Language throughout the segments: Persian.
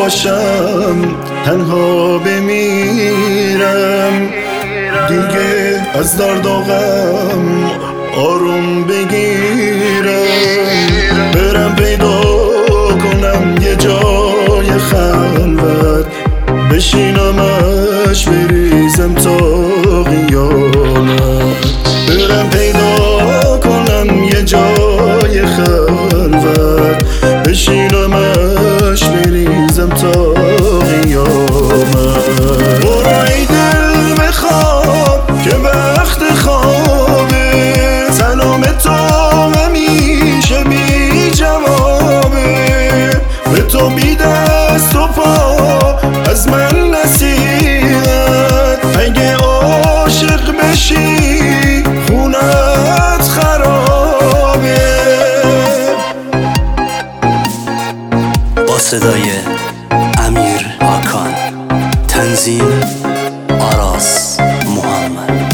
باشم تنها بمیرم، دیگه از درد و غم آروم بگیرم، برم پیدا کنم یه جای خلوت، بشینمش بریزم تا قیامت، برم پیدا کنم یه جای خلوت، بشینمش بریزم تا قیامت. برو ای دل بخواب که وقت خوابه، سلام تو همیشه بی جوابه، به تو بی دست و پا از من نصیحت، اگه عاشق بشی خونت خرابه. با صدای امیر هاکان، تنظیم آراس محمد.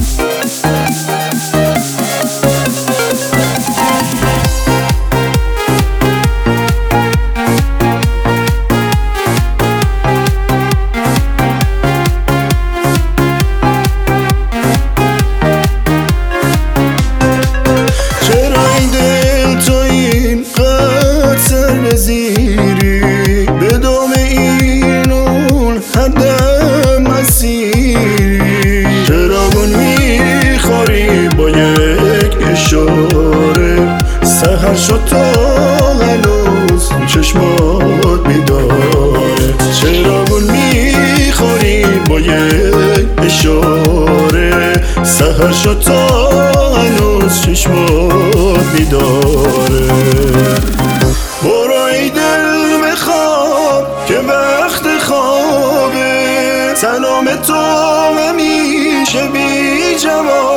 به دام اینون حدم مسیری، چراغون میخوری با یک اشاره، سحر شد تا هنوز چشمات بیداره، چراغون میخوری با یک اشاره، سحر شد تا هنوز چشمات بیداره. برو ای دل بخواب که وقت خوابه، سلام تو همیشه بی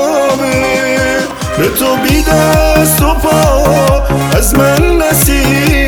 جوابه، به تو بی دست و پا از من نصیحت،